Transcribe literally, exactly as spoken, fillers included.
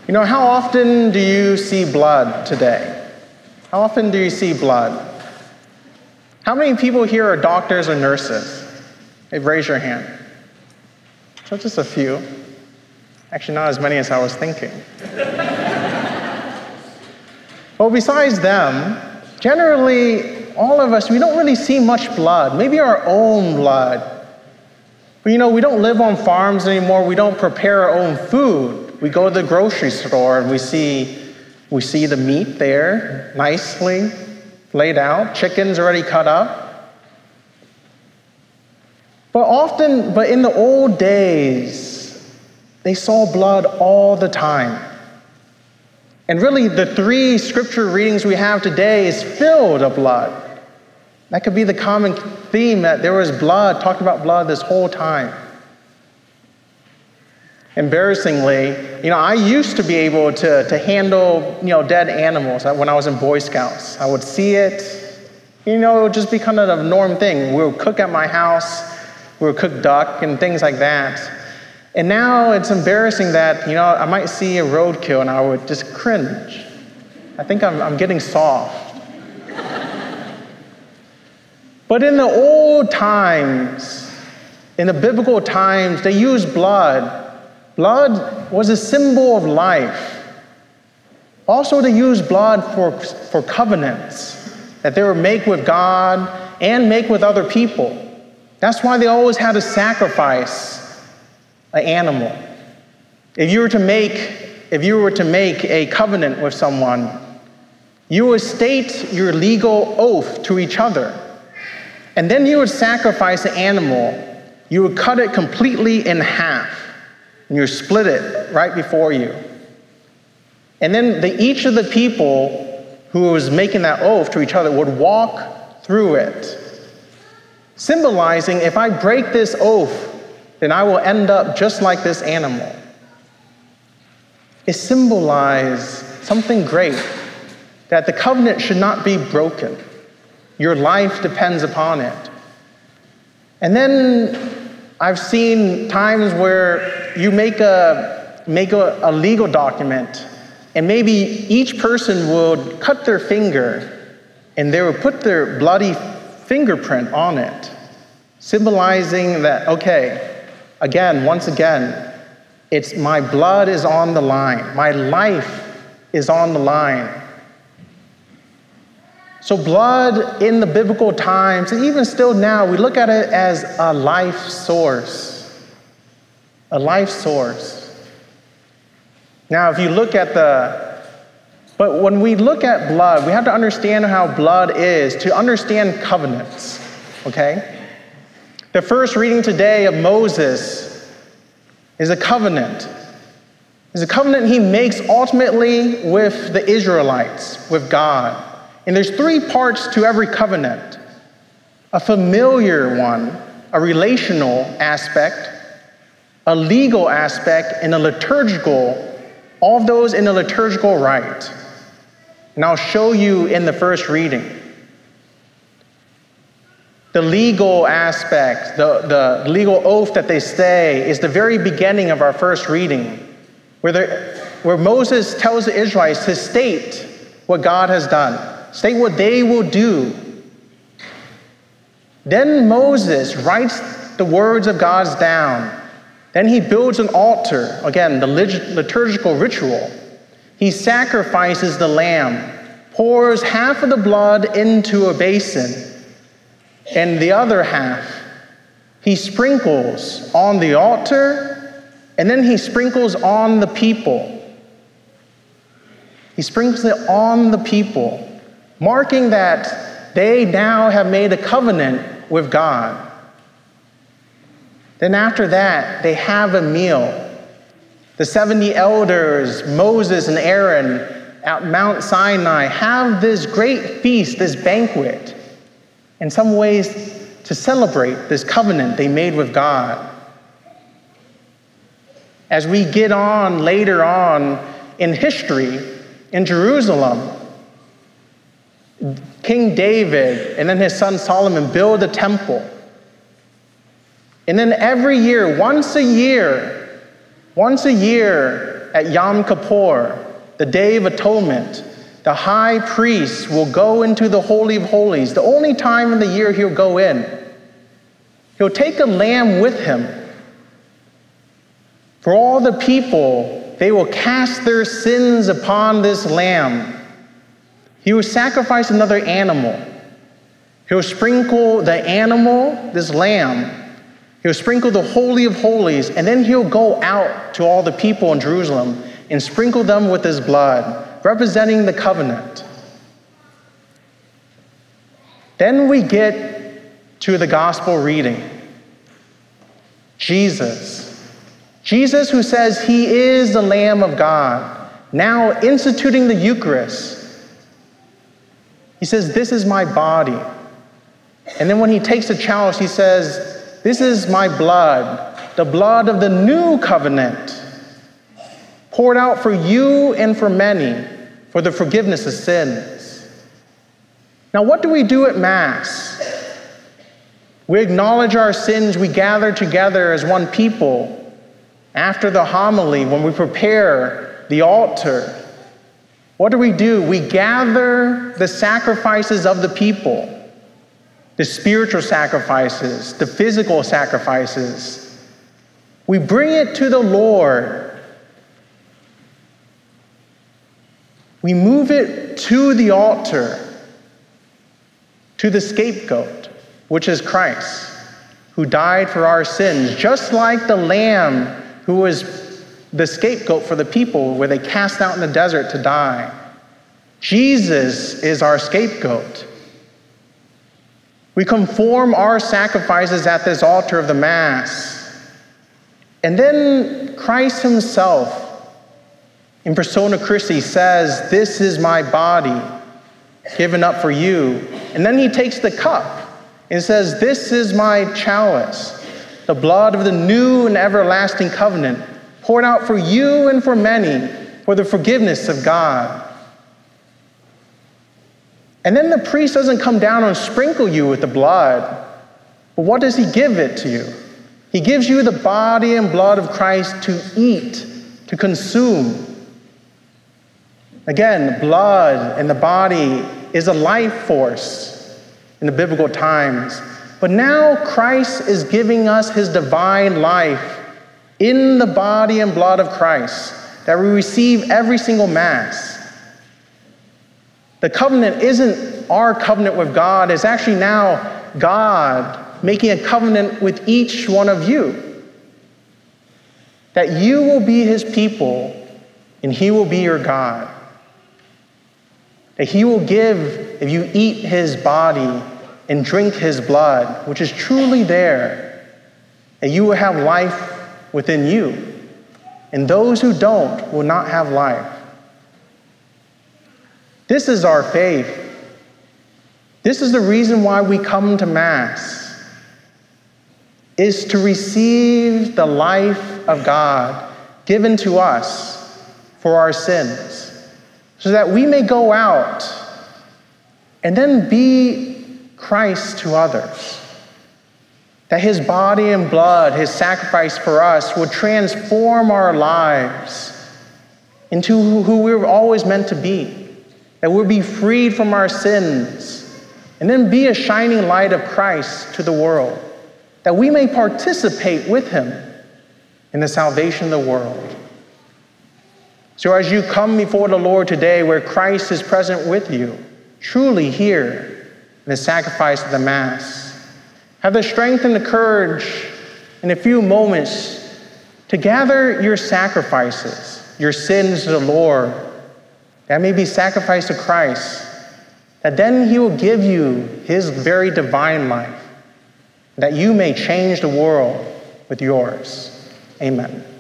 You know, how often do you see blood today? How often do you see blood? How many people here are doctors or nurses? Hey, raise your hand. So just a few. Actually, not as many as I was thinking. Well, besides them, generally, all of us, we don't really see much blood. Maybe our own blood. But you know, we don't live on farms anymore. We don't prepare our own food. We go to the grocery store and we see, we see the meat there, nicely laid out. Chicken's already cut up. But often, but in the old days, they saw blood all the time. And really, the three scripture readings we have today is filled with blood. That could be the common theme, that there was blood, talked about blood this whole time. Embarrassingly, you know, I used to be able to, to handle, you know, dead animals when I was in Boy Scouts. I would see it, you know, it would just be kind of a norm thing. We would cook at my house, we would cook duck and things like that. And now it's embarrassing that, you know, I might see a roadkill and I would just cringe. I think I'm, I'm getting soft. But in the old times, in the biblical times, they used blood. Blood was a symbol of life. Also, they used blood for, for covenants that they would make with God and make with other people. That's why they always had to sacrifice an animal. If you were to make, if you were to make a covenant with someone, you would state your legal oath to each other. And then you would sacrifice an animal. You would cut it completely in half. And you split it right before you. And then the, each of the people who was making that oath to each other would walk through it, symbolizing, if I break this oath, then I will end up just like this animal. It symbolized something great, that the covenant should not be broken. Your life depends upon it. And then I've seen times where you make a make a, a legal document, and maybe each person would cut their finger, and they would put their bloody fingerprint on it, symbolizing that, okay, again, once again, it's my blood is on the line. My life is on the line. So blood in the biblical times, and even still now, we look at it as a life source. A life source. Now, if you look at the, but when we look at blood, we have to understand how blood is to understand covenants, okay? The first reading today of Moses is a covenant. It's a covenant he makes ultimately with the Israelites, with God. And there's three parts to every covenant. A familiar one, a relational aspect, a legal aspect, and a liturgical, all of those in a liturgical rite. And I'll show you in the first reading. The legal aspect, the, the legal oath that they say is the very beginning of our first reading, where, where Moses tells the Israelites to state what God has done, state what they will do. Then Moses writes the words of God down. Then he builds an altar, again, the liturgical ritual. He sacrifices the lamb, pours half of the blood into a basin, and the other half he sprinkles on the altar, and then he sprinkles on the people. He sprinkles it on the people, marking that they now have made a covenant with God. Then after that, they have a meal. The seventy elders, Moses and Aaron, at Mount Sinai, have this great feast, this banquet, in some ways to celebrate this covenant they made with God. As we get on later on in history, in Jerusalem, King David and then his son Solomon build a temple. And then every year, once a year, once a year, at Yom Kippur, the Day of Atonement, the high priest will go into the Holy of Holies, the only time in the year he'll go in. He'll take a lamb with him. For all the people, they will cast their sins upon this lamb. He will sacrifice another animal. He'll sprinkle the animal, this lamb. He'll sprinkle the Holy of Holies, and then he'll go out to all the people in Jerusalem and sprinkle them with his blood, representing the covenant. Then we get to the gospel reading. Jesus. Jesus, who says he is the Lamb of God, now instituting the Eucharist. He says, this is my body. And then when he takes the chalice, he says, this is my blood, the blood of the new covenant, poured out for you and for many for the forgiveness of sins. Now, what do we do at Mass? We acknowledge our sins. We gather together as one people. After the homily, when we prepare the altar, what do we do? We gather the sacrifices of the people, the spiritual sacrifices, the physical sacrifices. We bring it to the Lord. We move it to the altar, to the scapegoat, which is Christ, who died for our sins, just like the lamb who was the scapegoat for the people where they cast out in the desert to die. Jesus is our scapegoat. We conform our sacrifices at this altar of the Mass. And then Christ himself, in persona Christi, says, this is my body given up for you. And then he takes the cup and says, this is my chalice, the blood of the new and everlasting covenant, poured out for you and for many for the forgiveness of God. And then the priest doesn't come down and sprinkle you with the blood. But what does he give it to you? He gives you the body and blood of Christ to eat, to consume. Again, blood and the body is a life force in the biblical times. But now Christ is giving us his divine life in the body and blood of Christ that we receive every single Mass. The covenant isn't our covenant with God. It's actually now God making a covenant with each one of you. That you will be his people and he will be your God. That he will give, if you eat his body and drink his blood, which is truly there, that you will have life within you. And those who don't will not have life. This is our faith. This is the reason why we come to Mass, is to receive the life of God given to us for our sins, so that we may go out and then be Christ to others. That his body and blood, his sacrifice for us, would transform our lives into who we were always meant to be. That we'll be freed from our sins and then be a shining light of Christ to the world. That we may participate with him in the salvation of the world. So as you come before the Lord today, where Christ is present with you, truly here in the sacrifice of the Mass, have the strength and the courage in a few moments to gather your sacrifices, your sins to the Lord, that may be sacrificed to Christ, that then he will give you his very divine life, that you may change the world with yours. Amen.